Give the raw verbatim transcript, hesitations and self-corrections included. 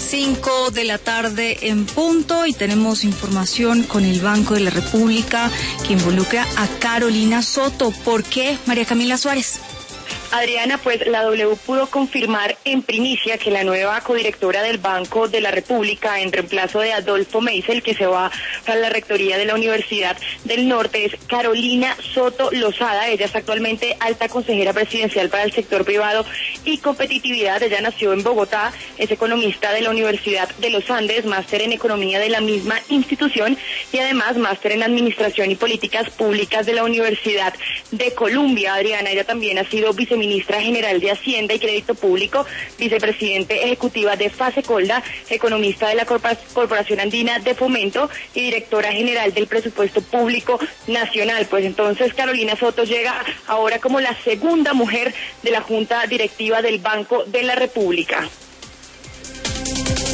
cinco de la tarde en punto y tenemos información con el Banco de la República que involucra a Carolina Soto. ¿Por qué, María Camila Suárez? Adriana, pues la W pudo confirmar en primicia que la nueva codirectora del Banco de la República, en reemplazo de Adolfo Meisel, que se va para la rectoría de la Universidad del Norte, es Carolina Soto Lozada. Ella es actualmente alta consejera presidencial para el sector privado y competitividad. Ella nació en Bogotá, es economista de la Universidad de los Andes, máster en economía de la misma institución y además máster en administración y políticas públicas de la Universidad de Columbia. Adriana, ella también ha sido viceministra Ministra General de Hacienda y Crédito Público, vicepresidente ejecutiva de Fasecolda, economista de la Corporación Andina de Fomento y directora general del Presupuesto Público Nacional. Pues entonces Carolina Soto llega ahora como la segunda mujer de la Junta Directiva del Banco de la República.